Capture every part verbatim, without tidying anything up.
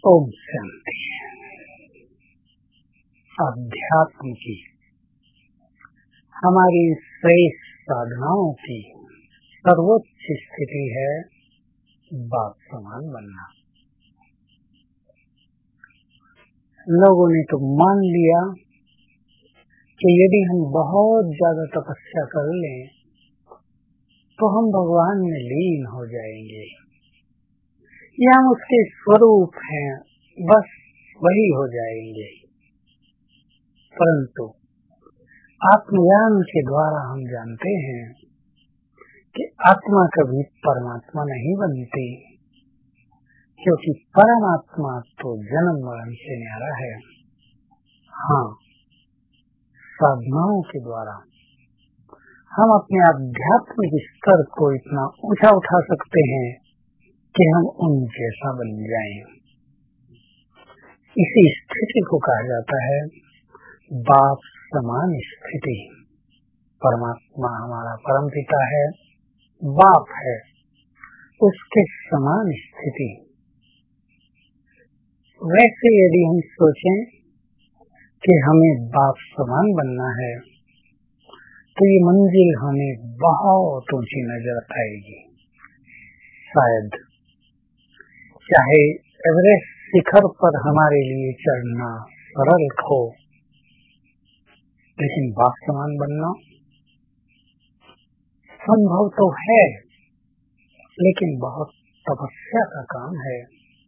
ओम शांति। अध्यात्म की हमारी श्रेष्ठ साधनाओं की सर्वोच्च स्थिति है बाप समान बनना। लोगों ने तो मान लिया कि यदि हम बहुत ज्यादा तपस्या कर लें तो हम भगवान में लीन हो जाएंगे, या हम उसके स्वरूप हैं, बस वही हो जाएंगे। परंतु आत्मज्ञान के द्वारा हम जानते हैं कि आत्मा कभी परमात्मा नहीं बनती, क्योंकि परमात्मा तो जन्म मरण से न्यारा है। हाँ, साधनाओं के द्वारा हम अपने आध्यात्मिक स्तर को इतना ऊंचा उठा सकते हैं कि हम उन जैसा बन जाएं। इसी स्थिति को कहा जाता है बाप समान स्थिति। परमात्मा हमारा परमपिता है, बाप है, उसके समान स्थिति। वैसे यदि हम सोचें कि हमें बाप समान बनना है तो ये मंजिल हमें बहुत ऊंची नजर आएगी। शायद चाहे एवरेस्ट शिखर पर हमारे लिए चढ़ना सरल हो, लेकिन बाप समान बनना संभव तो है, लेकिन बहुत तपस्या का काम है,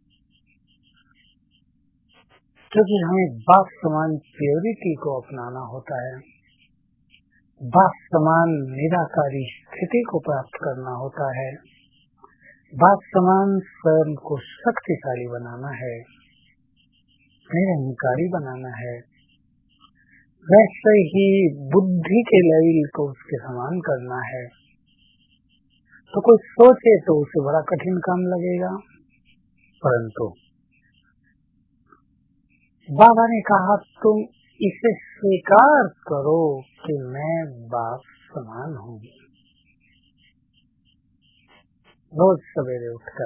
क्योंकि हमें बाप समान प्योरिटी को अपनाना होता है, बाप समान निराकारी स्थिति को प्राप्त करना होता है, बाप समान स्वयं को शक्तिशाली बनाना है, निरंकारी बनाना है। वैसे ही बुद्धि के लेवल को उसके समान करना है। तो कोई सोचे तो उसे बड़ा कठिन काम लगेगा, परंतु बाबा ने कहा तुम इसे स्वीकार करो कि मैं बाप समान हूँ। रोज सवेरे उठकर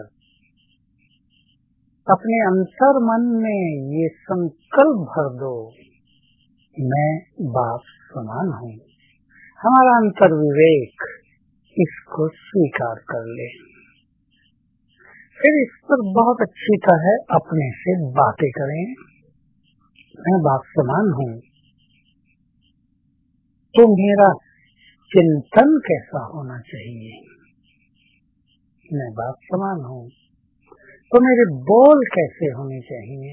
अपने अंतर मन में ये संकल्प भर दो, मैं बाप समान हूँ। हमारा अंतर विवेक इसको स्वीकार कर ले। फिर इस पर बहुत अच्छी तरह अपने से बातें करें, मैं बाप समान हूँ। तो मेरा चिंतन कैसा होना चाहिए? मैं बाप समान हूँ। तो मेरे बोल कैसे होने चाहिए?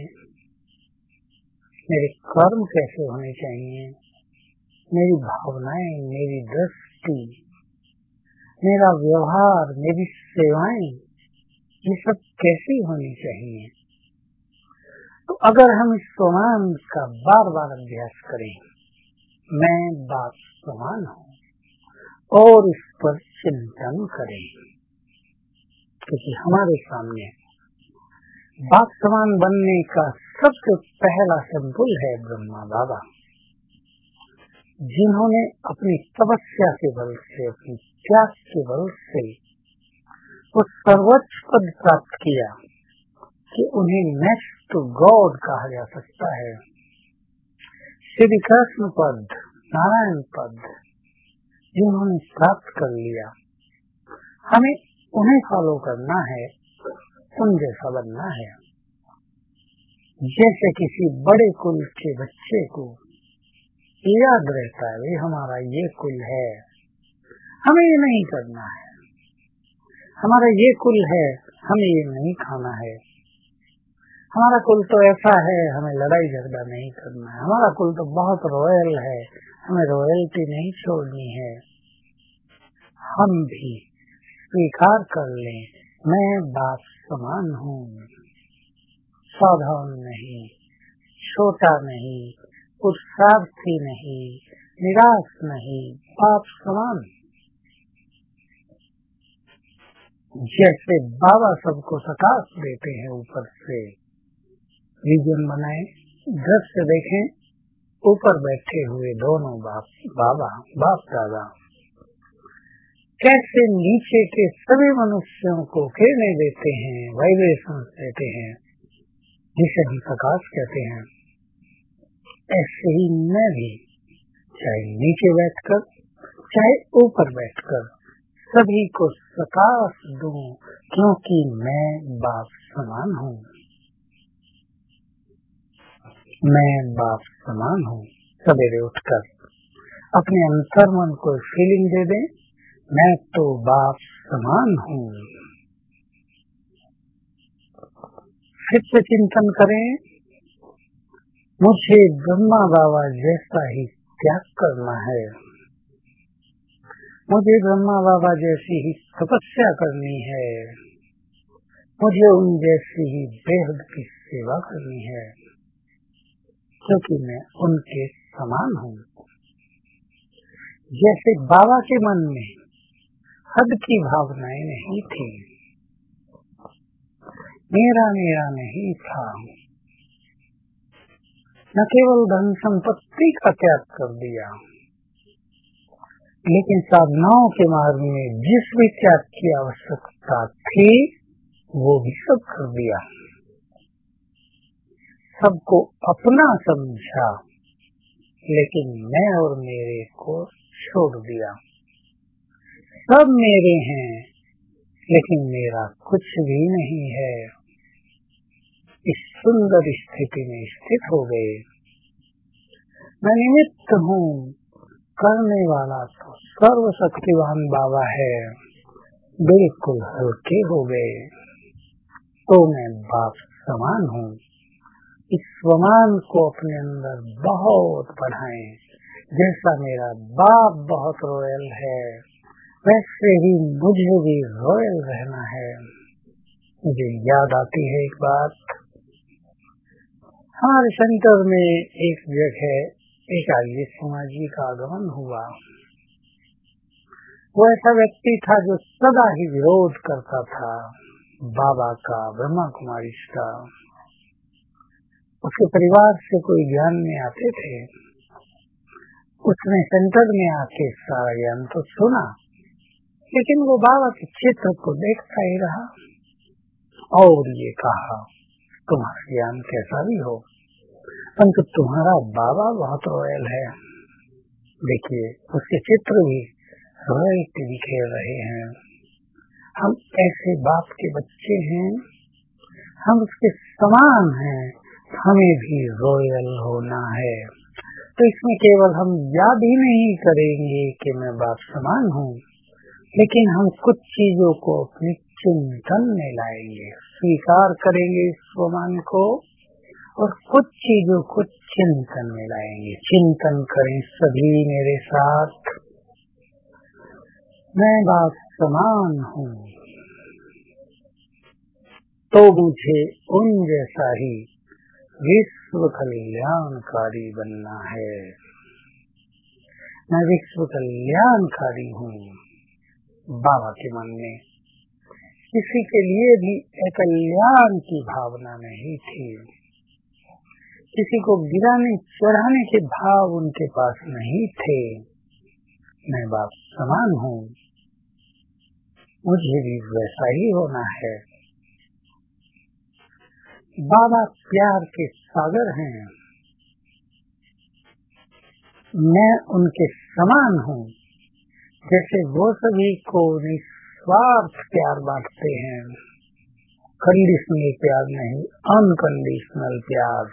मेरे कर्म कैसे होने चाहिए? मेरी भावनाएं, मेरी दृष्टि, मेरा व्यवहार, मेरी सेवाएं, ये सब कैसी होनी चाहिए? तो अगर हम इस समान का बार बार अभ्यास करें, मैं बाप समान हूँ, और इस पर चिंतन करें, क्योंकि हमारे सामने बाप समान बनने का सबसे पहला सिंबल है ब्रह्मा बाबा, जिन्होंने अपनी तपस्या के बल से, अपनी त्याग के बल से वो सर्वोच्च पद प्राप्त किया कि उन्हें नेक्स्ट टू गॉड कहा जा सकता है। श्री कृष्ण पद, नारायण पद जिन्होंने प्राप्त कर लिया, हमें उन्हें फॉलो करना है, उन जैसा बनना है। जैसे किसी बड़े कुल के बच्चे को याद रहता है वे हमारा ये कुल है, हमें ये नहीं करना है, हमारा ये कुल है, हमें ये नहीं खाना है, हमारा कुल तो ऐसा है, हमें लड़ाई झगड़ा नहीं करना है, हमारा कुल तो बहुत रॉयल है, हमें रॉयल्टी नहीं छोड़नी है। हम भी स्वीकार कर लें, मैं बाप समान हूँ, साधारण नहीं, छोटा नहीं, पुरुषार्थी नहीं, निराश नहीं, बाप समान। जैसे बाबा सबको प्रकाश देते हैं, ऊपर से विजन बनाए, दृश्य देखें, ऊपर बैठे हुए दोनों बाप बाबा बाप दादा कैसे नीचे के सभी मनुष्यों को किरणें देते हैं, वाइब्रेशन देते हैं। जिसे हम प्रकाश कहते हैं, ऐसे ही मैं भी चाहे नीचे बैठकर चाहे ऊपर बैठकर सभी को प्रकाश दूं, क्योंकि मैं बाप समान हूँ। मैं बाप समान हूँ। सवेरे उठकर अपने अंतर्मन को फीलिंग दे दें, मैं तो बाप समान हूँ। फिर से चिंतन करें, मुझे ब्रह्मा बाबा जैसा ही त्याग करना है, मुझे ब्रह्मा बाबा जैसी ही तपस्या करनी है, मुझे उन जैसी ही बेहद की सेवा करनी है, क्योंकि मैं उनके समान हूँ। जैसे बाबा के मन में हद की भावनाएं नहीं थी, मेरा मेरा नहीं था, न केवल धन संपत्ति का त्याग कर दिया, लेकिन साधनाओं के मार्ग में जिस भी त्याग की आवश्यकता थी वो भी सब कर दिया। सबको अपना समझा, लेकिन मैं और मेरे को छोड़ दिया। सब मेरे हैं, लेकिन मेरा कुछ भी नहीं है। इस सुंदर स्थिति में स्थित हो गए। मैं निमित्त हूँ, करने वाला तो सर्वशक्तिवान बाबा है। बिल्कुल हल्के हो गए। तो मैं बाप समान हूँ। इस स्वमान को अपने अंदर बहुत बढ़ाएं। जैसा मेरा बाप बहुत रॉयल है, वैसे ही मुझे भी रॉयल रहना है। मुझे याद आती है एक बात, हमारे सेंटर में एक जगह एक आर्य समाजी का आगमन हुआ। वो ऐसा व्यक्ति था जो सदा ही विरोध करता था बाबा का, ब्रह्मा कुमारी का। उसके परिवार से कोई ज्ञान में आते थे। उसने सेंटर में आके सारा ज्ञान तो सुना, लेकिन वो बाबा के चित्र को देखता ही रहा और ये कहा, तुम्हारा ज्ञान कैसा भी हो, परंतु तुम्हारा बाबा बहुत रॉयल है। देखिए, उसके चित्र भी रॉयल्टी दिखे रहे हैं। हम ऐसे बाप के बच्चे हैं, हम उसके समान हैं, हमें भी रॉयल होना है। तो इसमें केवल हम याद ही नहीं करेंगे कि मैं बाप समान हूँ, लेकिन हम कुछ चीजों को अपने चिंतन में लाएंगे, स्वीकार करेंगे इस स्वमान को, और कुछ चीजों को चिंतन में लाएंगे। चिंतन करें सभी मेरे साथ, मैं बाप समान हूँ, तो मुझे उन जैसा ही विश्व कल्याणकारी बनना है। मैं विश्व कल्याणकारी हूँ। बाबा के मन में किसी के लिए भी कल्याण की भावना नहीं थी। किसी को गिराने चढ़ाने के भाव उनके पास नहीं थे। मैं बाप समान हूँ, मुझे भी वैसा ही होना है। बाबा प्यार के सागर हैं, मैं उनके समान हूँ। जैसे वो सभी को निस्वार्थ प्यार बांटते हैं, कंडीशनल प्यार नहीं, अनकंडीशनल प्यार।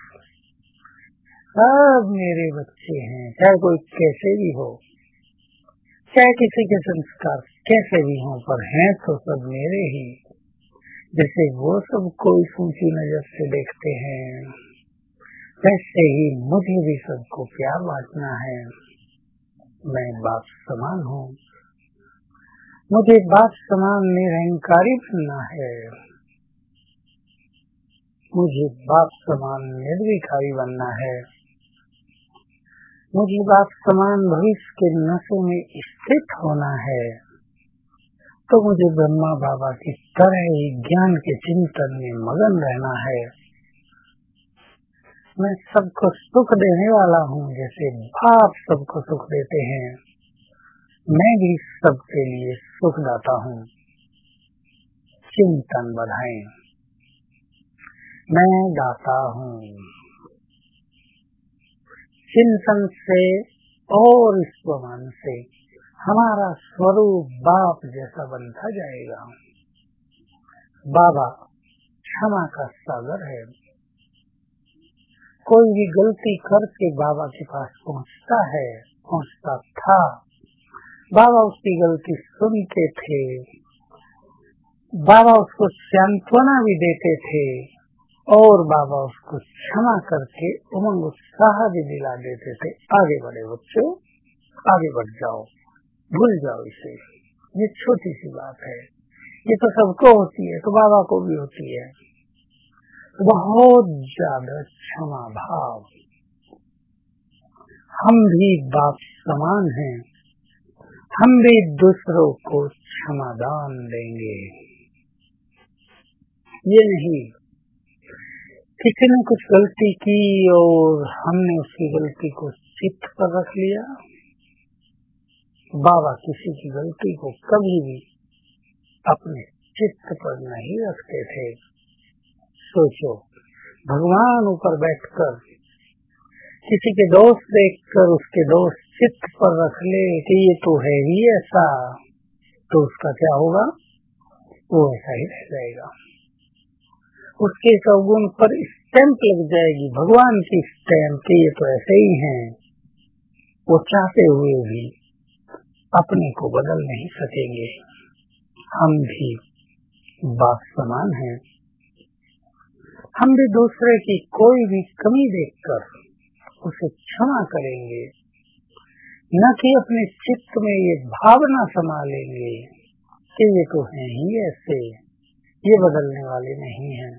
सब मेरे बच्चे हैं, चाहे कोई कैसे भी हो, चाहे किसी के संस्कार कैसे भी हो, पर हैं तो सब मेरे ही। जैसे वो सबको इस ऊंची नजर से देखते हैं, वैसे ही मुझे भी सबको प्यार बांटना है। मैं बाप समान हूँ, मुझे बाप समान निरहंकारी बनना है। मुझे बाप समान निर्विकारी बनना है। मुझे बाप समान भविष्य के नशे में स्थित होना है। तो मुझे ब्रह्मा बाबा की तरह ही ज्ञान के चिंतन में मगन रहना है। मैं सबको सुख देने वाला हूँ, जैसे बाप सबको सुख देते हैं, मैं भी सबके लिए सुखदाता हूँ। चिंतन बढ़ाएं। मैं दाता हूँ। चिंतन से और स्मरण से हमारा स्वरूप बाप जैसा बनता जाएगा। बाबा क्षमा का सागर है। कोई भी गलती करके बाबा के पास पहुँचता है, पहुँचता था, बाबा उसकी गलती सुनते थे, बाबा उसको सांत्वना भी देते थे और बाबा उसको क्षमा करके उमंग उत्साह भी दिला देते थे। आगे बढ़े बच्चों, आगे बढ़ जाओ, भूल जाओ इसे, ये छोटी सी बात है, ये तो सबको होती है, तो बाबा को भी होती है। बहुत ज्यादा क्षमा भाव, हम भी बाप समान हैं, हम भी दूसरों को क्षमादान देंगे। ये नहीं किसी ने कुछ गलती की और हमने उसकी गलती को चित्त पर रख लिया। बाबा किसी की गलती को कभी भी अपने चित्त पर नहीं रखते थे। सोचो, भगवान ऊपर बैठकर किसी के दोष देखकर उसके दोष चित्त पर रख ले कि ये तो है ही ऐसा, तो उसका क्या होगा? वो ऐसा ही रह जाएगा। उसके सौगुण पर स्टैंप लग जाएगी, भगवान की स्टैंप कि ये तो ऐसे ही हैं। वो चाहते हुए भी अपने को बदल नहीं सकेंगे। हम भी बाप समान हैं, हम भी दूसरे की कोई भी कमी देखकर उसे क्षमा करेंगे, न कि अपने चित्त में ये भावना समा लेंगे कि ये तो हैं ही ऐसे, ये बदलने वाले नहीं हैं।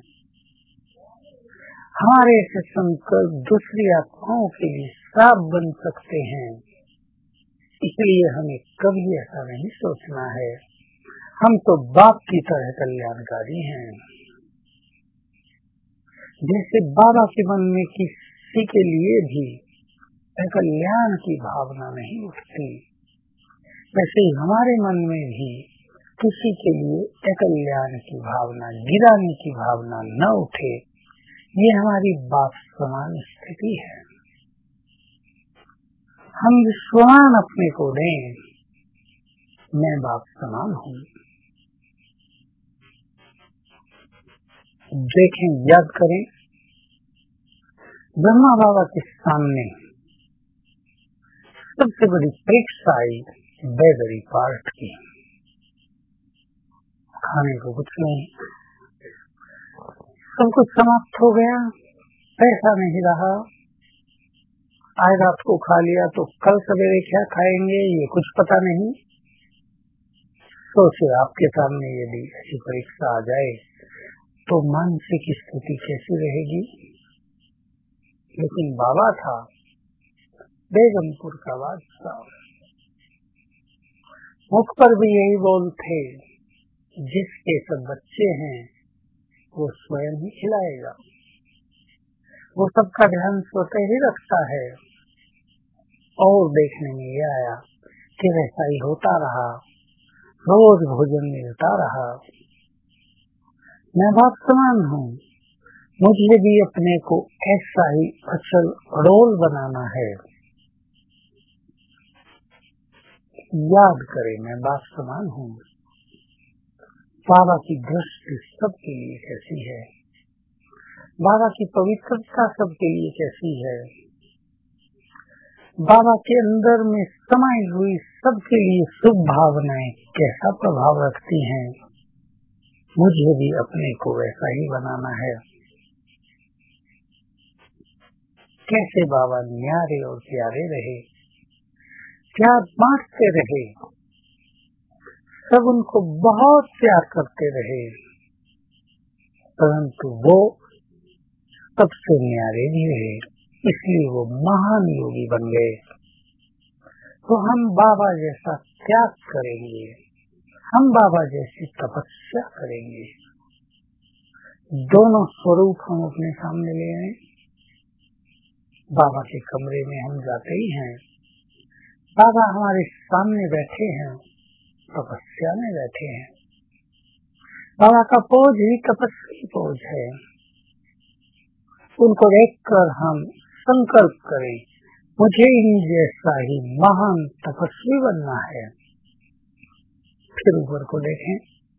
हमारे ऐसे संकल्प दूसरी आत्माओं के लिए श्राप बन सकते हैं, इसलिए हमें कभी ऐसा नहीं सोचना है। हम तो बाप की तरह कल्याणकारी हैं। जैसे बाबा के मन में किसी के लिए भी कल्याण की भावना नहीं उठती, वैसे ही हमारे मन में भी किसी के लिए अकल्याण की भावना, गिराने की भावना न उठे, ये हमारी बाप समान स्थिति है। हम विश्वान अपने को दें, मैं बाप समान हूँ। देखें, याद करें, ब्रह्मा बाबा के सामने सबसे बड़ी परीक्षा आई बेदरी पार्ट की। खाने को कुछ नहीं, सब कुछ समाप्त हो गया, पैसा नहीं रहा, आज रात को खा लिया तो कल सवेरे क्या खाएंगे ये कुछ पता नहीं। सोचिए, आपके सामने यदि ऐसी परीक्षा आ जाए तो मानसिक स्थिति कैसी रहेगी। लेकिन बाबा था बेगमपुर का बादशाह, मुख पर भी यही बोल थे, जिसके सब बच्चे हैं वो स्वयं ही खिलाएगा। वो सबका ध्यान स्वतः ही रखता है। और देखने में ये आया कि वैसा ही होता रहा, रोज भोजन मिलता रहा। मैं बाप समान हूँ, मुझे भी अपने को ऐसा ही अचल रोल बनाना है। याद करें, मैं बाप समान हूँ। बाबा की दृष्टि सबके लिए कैसी है, बाबा की पवित्रता सबके लिए कैसी है, बाबा के अंदर में समाई हुई सबके लिए शुभ भावनाएं कैसा प्रभाव रखती हैं। मुझे भी अपने को वैसा ही बनाना है। कैसे बाबा न्यारे और प्यारे रहे, प्यार बांटते रहे, सब उनको बहुत प्यार करते रहे, परंतु वो सबसे न्यारे भी रहे, इसलिए वो महान योगी बन गए। तो हम बाबा जैसा त्याग करेंगे, हम बाबा जैसी तपस्या करेंगे। दोनों स्वरूप हम अपने सामने ले आए। बाबा के कमरे में हम जाते ही हैं, बाबा हमारे सामने बैठे हैं, तपस्या में बैठे हैं। बाबा का पोज ही तपस्या पोज है। उनको देखकर हम संकल्प करें, मुझे इन जैसा ही महान तपस्वी बनना है। फिर ऊपर को देखें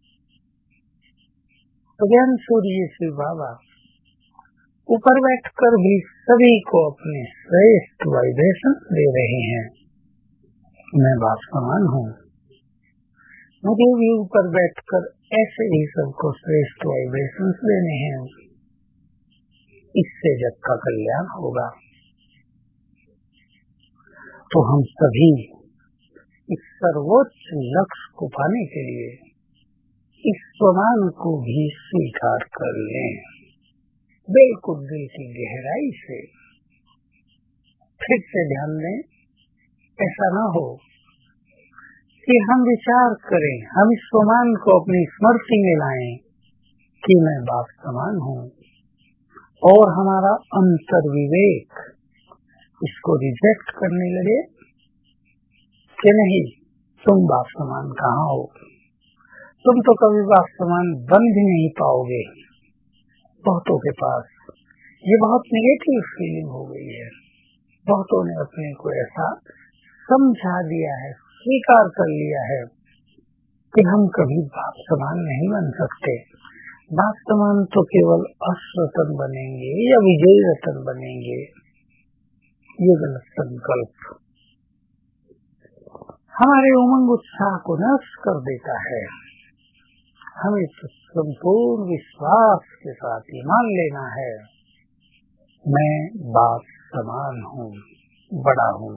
तो ज्ञान सूर्य श्री बाबा ऊपर बैठकर भी सभी को अपने श्रेष्ठ वाइब्रेशन दे रहे हैं। मैं बाप समान हूँ, मुझे भी ऊपर बैठकर ऐसे ही सबको श्रेष्ठ वाइब्रेशन देने हैं। इससे जग का कल्याण होगा। तो हम सभी इस सर्वोच्च लक्ष्य को पाने के लिए इस स्वमान को भी स्वीकार कर लें, बिल्कुल दिल की गहराई से। फिर से ध्यान दें, ऐसा ना हो कि हम विचार करें, हम इस स्वमान को अपनी स्मृति में लाएं कि मैं बाप समान हूँ, और हमारा अंतर विवेक इसको रिजेक्ट करने लगे कि नहीं, तुम बाप समान कहाँ हो, तुम तो कभी बाप समान बन भी नहीं पाओगे। बहुतों के पास ये बहुत नेगेटिव फीलिंग हो गई है। बहुतों ने अपने को ऐसा समझा दिया है, स्वीकार कर लिया है कि हम कभी बाप समान नहीं बन सकते। बाप समान तो केवल अश्व रतन बनेंगे या विजयी रतन बनेंगे। ये गलत संकल्प हमारे उमंग उत्साह को नष्ट कर देता है। हमें तो संपूर्ण विश्वास के साथ ये मान लेना है, मैं बाप समान हूँ, बड़ा हूँ।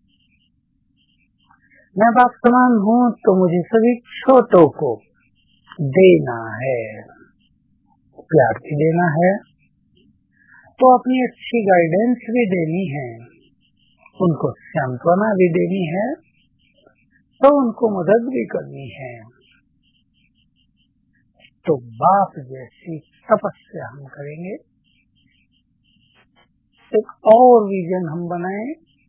मैं बाप समान हूँ तो मुझे सभी छोटों को देना है, प्यार भी देना है, तो अपनी अच्छी गाइडेंस भी देनी है, उनको सांत्वना भी देनी है, तो उनको मदद भी करनी है। तो बाप जैसी तपस्या हम करेंगे। एक और विजन हम बनाए,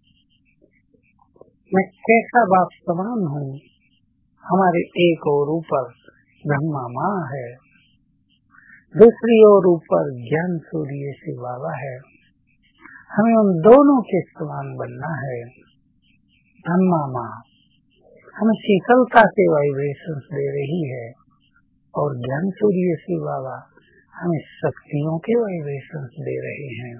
मैं कैसा बाप समान हूँ। हमारे एक और ऊपर ब्रह्मा माँ है, दूसरी ओर ऊपर ज्ञान सूर्य शिव बाबा है। हमें उन दोनों के समान बनना है। ब्रह्मा माँ हमें शीतलता के वाइब्रेशन दे रही है, और ज्ञान सूर्य शिव बाबा हमें शक्तियों के वाइब्रेशन दे रहे हैं।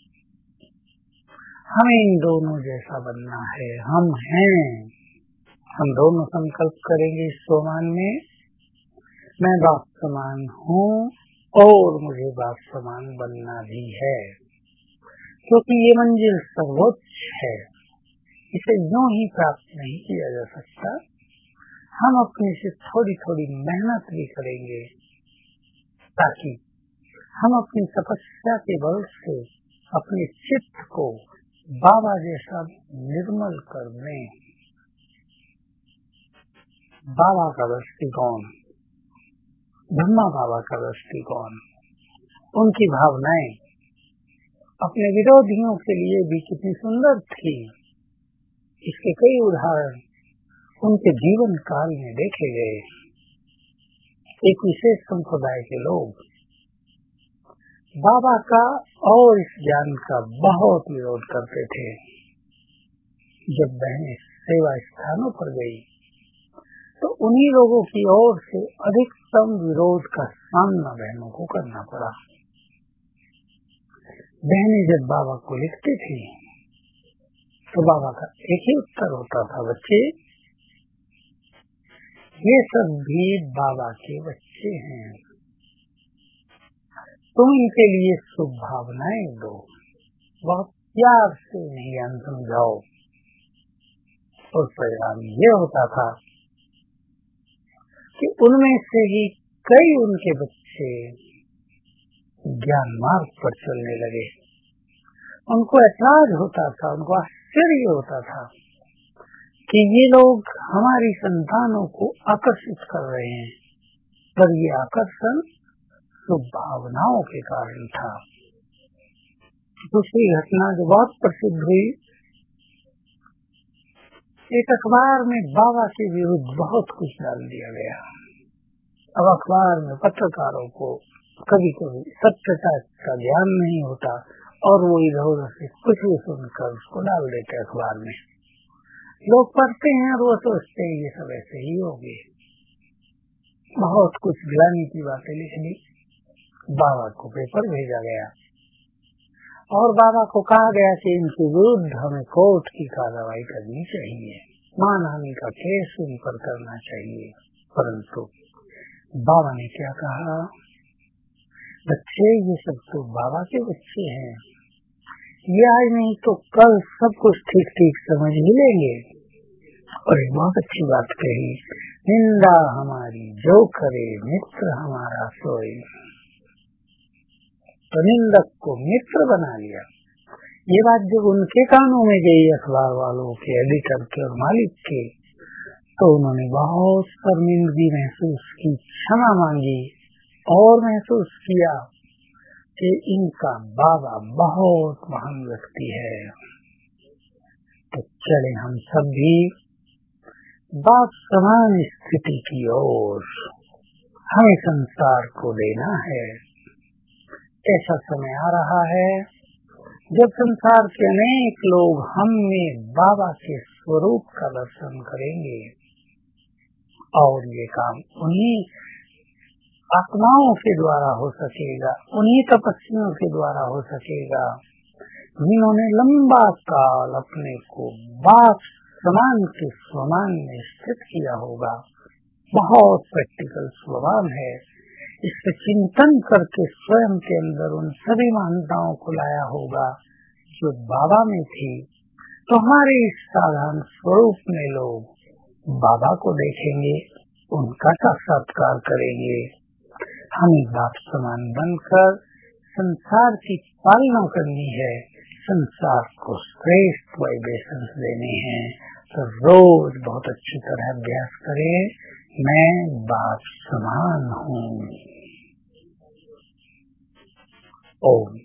हमें इन दोनों जैसा बनना है। हम हैं, हम दोनों संकल्प करेंगे इस सोमान में, मैं बाप समान हूँ और मुझे बाप समान बनना भी है, क्योंकि ये मंजिल सर्वोच्च है, इसे यूं ही प्राप्त नहीं किया जा सकता। हम अपने से थोड़ी थोड़ी मेहनत भी करेंगे, ताकि हम अपनी तपस्या के बल से अपने चित्त को बाबा जैसा निर्मल कर दें। बाबा का दृष्टिकोण, ब्रह्मा बाबा का दृष्टिकोण, उनकी भावनाएं अपने विरोधियों के लिए भी कितनी सुंदर थी। इसके कई उदाहरण उनके जीवन काल में देखे गए। एक विशेष संप्रदाय के लोग बाबा का और इस ज्ञान का बहुत विरोध करते थे। जब बहनें सेवा स्थानों पर गई तो उन्हीं लोगों की ओर से अधिकतम विरोध का सामना बहनों को करना पड़ा। बहनें जब बाबा को लिखती थी तो बाबा का एक ही उत्तर होता था, बच्चे ये सब भी बाबा के बच्चे हैं, तुम इनके लिए शुभ भावनाएं दो, बहुत प्यार से नहीं ज्ञान समझाओ। और परिणाम ये होता था कि उनमें से ही कई उनके बच्चे ज्ञान मार्ग पर चलने लगे। उनको एहसास होता था, उनको आश्चर्य होता था कि ये लोग हमारी संतानों को आकर्षित कर रहे हैं, पर ये आकर्षण शुभ भावनाओं के कारण था। दूसरी घटना जो बहुत प्रसिद्ध हुई, एक अखबार में बाबा के विरुद्ध बहुत कुछ डाल दिया गया। अब अखबार में पत्रकारों को कभी कभी सत्यता का ज्ञान नहीं होता और वो इधर उधर से कुछ भी सुनकर उसको डाल देते अखबार में। लोग पढ़ते हैं और वो सोचते हैं ये सब ऐसे ही होगी। बहुत कुछ गिलानी की बातें लिख ली। बाबा को पेपर भेजा गया और बाबा को कहा गया कि इनके विरुद्ध हमें कोर्ट की कार्रवाई करनी चाहिए, मानहानि का केस उन पर करना चाहिए। परंतु बाबा ने क्या कहा, बच्चे ये सब तो बाबा के बच्चे हैं, ये आज नहीं तो कल सब कुछ ठीक ठीक समझ ही लेंगे। और एक बहुत अच्छी बात कही, निंदा हमारी जो करे मित्र हमारा सोए। तो निंदक को मित्र बना लिया। ये बात जब उनके कानों में गई, अखबार वालों के, एडिटर के और मालिक के, तो उन्होंने बहुत शर्मिंदगी महसूस की, क्षमा मांगी और महसूस किया कि इनका बाबा बहुत महान व्यक्ति है। तो चले हम सब भी बाप समान स्थिति की ओर, हमें संसार को देना है। ऐसा समय आ रहा है जब संसार के अनेक लोग हम में बाबा के स्वरूप का दर्शन करेंगे और ये काम उन्हीं आत्माओं के द्वारा हो सकेगा, उन्हीं तपस्वियों के द्वारा हो सकेगा जिन्होंने लंबा काल अपने को बाप समान के स्वमान में स्थित किया होगा। बहुत प्रैक्टिकल स्वभाव है, इस पर चिंतन करके स्वयं के अंदर उन सभी महानताओं को लाया होगा जो बाबा में थी। तो हमारे इस साधारण स्वरूप में लोग बाबा को देखेंगे, उनका साक्षात्कार करेंगे। हमें बाप समान बनकर संसार की पालना करनी है, संसार को श्रेष्ठ वाइब्रेशन देने हैं। तो रोज बहुत अच्छी तरह अभ्यास करें, मैं बाप समान हूँ। ओम